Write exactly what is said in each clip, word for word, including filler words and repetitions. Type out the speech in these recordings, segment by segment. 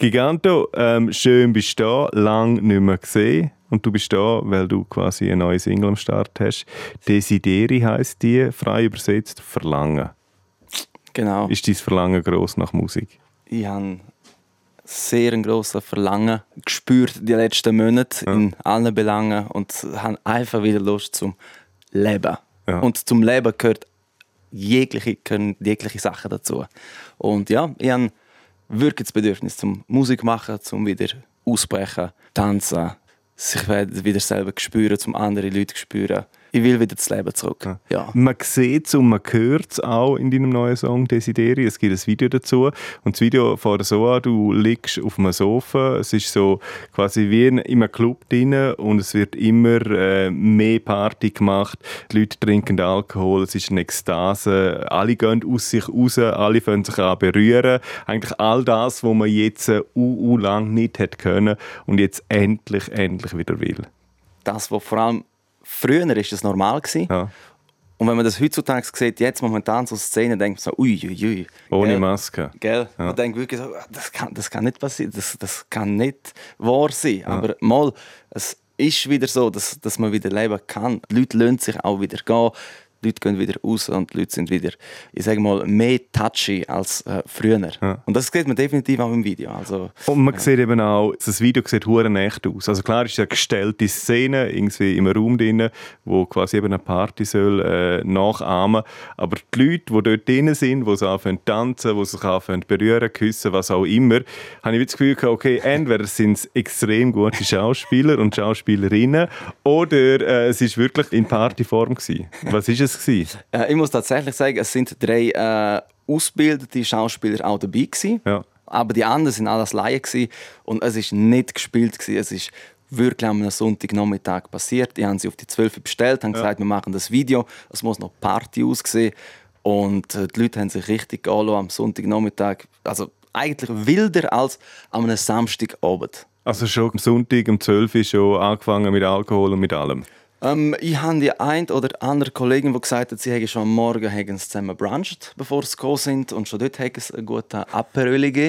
Giganto, ähm, schön bist du da, lange nicht mehr gesehen. Und du bist da, weil du quasi eine neue Single am Start hast. Desideri heisst die, frei übersetzt Verlangen. Genau. Ist dein Verlangen gross nach Musik? Ich habe sehr ein grosses Verlangen gespürt die letzten Monate ja. in allen Belangen und habe einfach wieder Lust zum Leben. Ja. Und zum Leben gehört jegliche, gehören jegliche Sachen dazu. Und ja, ich habe wirklich das Bedürfnis zum Musik machen, zum wieder ausbrechen, tanzen, sich wieder selber spüren, zum andere Leute spüren. Ich will wieder das Leben zurück. Ja. Ja. Man sieht es und man hört es auch in deinem neuen Song «Desideri». Es gibt ein Video dazu. Und das Video fängt so an, du liegst auf einem Sofa. Es ist so quasi wie in einem Club drin und es wird immer äh, mehr Party gemacht. Die Leute trinken Alkohol, es ist eine Ekstase. Alle gehen aus sich raus, alle fangen sich an berühren. Eigentlich all das, was man jetzt uh, uh, lang nicht hätte können und jetzt endlich, endlich wieder will. Das, was vor allem früher war das normal. Ja. Und wenn man das heutzutage sieht, jetzt momentan so Szenen, denkt man so, ui, ui, ui. Ohne gell? Maske. Gell? Ja. Man denkt wirklich so, das kann, das kann nicht passieren, das, das kann nicht wahr sein. Ja. Aber mal, es ist wieder so, dass, dass man wieder leben kann. Die Leute lassen sich auch wieder gehen. Die Leute gehen wieder raus und die Leute sind wieder, ich sage mal, mehr touchy als äh, früher. Ja. Und das sieht man definitiv auch im Video. Also, und man ja. sieht eben auch, das Video sieht verdammt echt aus. Also klar ist es eine gestellte Szene, irgendwie im Raum drin, wo quasi eben eine Party soll äh, nachahmen. Aber die Leute, die dort drin sind, die so anfangen zu tanzen, die sich anfangen zu berühren, küssen, was auch immer, habe ich das Gefühl gehabt, okay, entweder sind es extrem gute Schauspieler und Schauspielerinnen oder äh, es war wirklich in Partyform gewesen. Was ist es? Äh, ich muss tatsächlich sagen, es sind drei äh, ausgebildete Schauspieler auch dabei gewesen. Ja. Aber die anderen sind alles Laien gewesen. Und es ist nicht gespielt gewesen. Es ist wirklich am Sonntagnachmittag passiert. Ich habe sie auf die zwölf bestellt, haben ja. gesagt, wir machen das Video. Es muss noch Party aussehen. Und äh, die Leute haben sich richtig angelassen am Sonntagnachmittag. Also eigentlich wilder als am Samstagabend. Also schon am Sonntag um zwölf Uhr schon angefangen mit Alkohol und mit allem? Ähm, ich habe die ein oder andere Kollegin, die gesagt hat, sie hätten schon am Morgen haben sie zusammen bruncht, bevor sie gekommen sind. Und schon dort haben sie einen guten Aperol gegeben.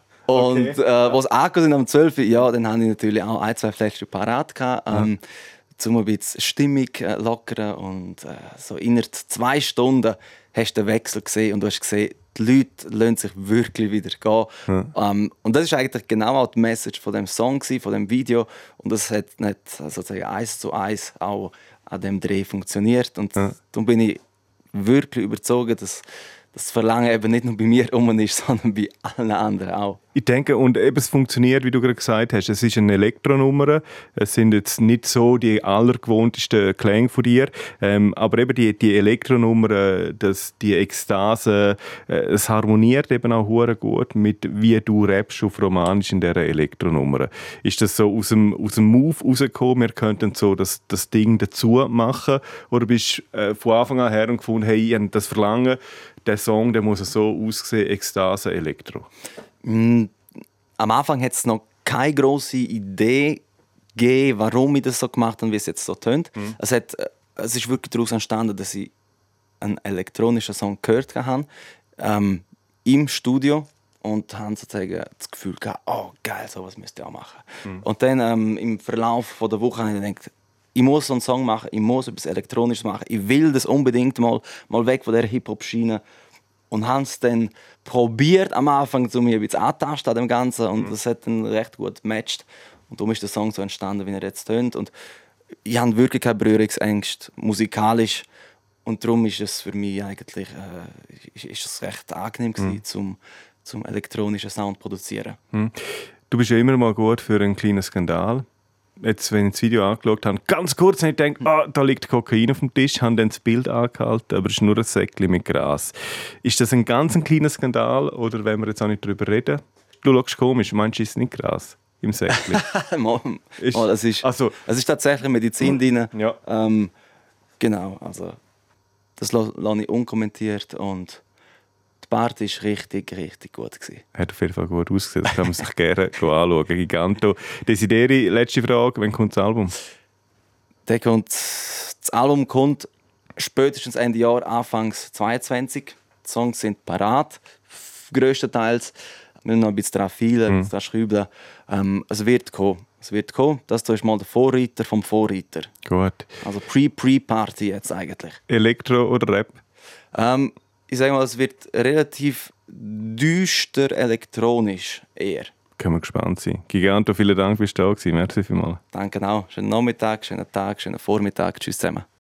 Okay. Und äh, als sie angekommen sind am zwölf Uhr, ja, dann hatte ich natürlich auch ein, zwei Fläschchen parat gehabt, ähm, ja. um ein bisschen Stimmung äh, lockern. Und äh, so innerhalb zwei Stunden hast du den Wechsel gesehen und du hast gesehen, die Leute lassen sich wirklich wieder gehen. Ja. Um, und das ist eigentlich genau auch die Message von dem Song, von dem Video. Und das hat nicht sozusagen eins zu eins auch an dem Dreh funktioniert. Und ja. darum bin ich wirklich überzeugt, dass das Verlangen eben nicht nur bei mir rum ist, sondern bei allen anderen auch. Ich denke, und eben es funktioniert, wie du gerade gesagt hast, es ist eine Elektronummer. Es sind jetzt nicht so die allergewohntesten Klänge von dir, ähm, aber eben die, die Elektronummer, das, die Ekstase, äh, es harmoniert eben auch hure gut mit, wie du rappst auf Romanisch in dieser Elektronummer. Ist das so aus dem, aus dem Move rausgekommen, wir könnten so das, das Ding dazu machen, oder bist du äh, von Anfang an her und gefunden, hey, ich habe das Verlangen, der Song, der muss so aussehen, Ekstase, Elektro? Mm, am Anfang hat es noch keine grosse Idee gegeben, warum ich das so gemacht habe, wie es jetzt so tönt. Mhm. Es, hat, es ist wirklich daraus entstanden, dass ich einen elektronischen Song gehört habe, ähm, im Studio, und habe sozusagen das Gefühl gehabt, oh geil, sowas müsste ich auch machen. Mhm. Und dann ähm, im Verlauf der Woche habe ich gedacht, ich muss so einen Song machen, ich muss etwas Elektronisches machen. Ich will das unbedingt mal, mal weg von dieser Hip-Hop-Schiene. Und habe es dann probiert am Anfang, um mich ein bisschen anzutasten an dem Ganzen. Und das hat dann recht gut gematcht. Und darum ist der Song so entstanden, wie er jetzt tönt. Und ich habe wirklich keine Berührungsängste musikalisch. Und darum ist es für mich eigentlich äh, ist es recht angenehm gewesen, mhm. zum, zum elektronischen Sound produzieren. Mhm. Du bist ja immer mal gut für einen kleinen Skandal. Jetzt, wenn ich das Video angeschaut habe, ganz kurz habe ich gedacht, oh, da liegt Kokain auf dem Tisch, habe dann das Bild angehalten, aber es ist nur ein Säckchen mit Gras. Ist das ein ganz ein kleiner Skandal oder wollen wir jetzt auch nicht darüber reden? Du schaust komisch, meinst du, es ist nicht Gras im Säckchen? Mom, ist, oh, das ist, also, es ist tatsächlich Medizin drin. Ja. Ähm, genau, also das lasse ich unkommentiert und die Party war richtig, richtig gut. Hat auf jeden Fall gut ausgesehen. Das kann man sich gerne anschauen. Giganto. Desideri, letzte Frage. Wann kommt das Album? Der kommt, das Album kommt spätestens Ende Jahr, Anfangs zweiundzwanzig. Die Songs sind parat, grösstenteils. Wir müssen noch ein bisschen daran feilen, ein bisschen daran schrauben. Ähm, es wird kommen. Es wird kommen. Das hier ist mal der Vorreiter vom Vorreiter. Gut. Also Pre-Pre-Party jetzt eigentlich. Elektro oder Rap? Ähm, ich sage mal, es wird relativ düster elektronisch eher. Können wir gespannt sein. Giganto, vielen Dank, bist du da gewesen. Merci vielmals. Danke auch. Schönen Nachmittag, schönen Tag, schönen Vormittag. Tschüss zusammen.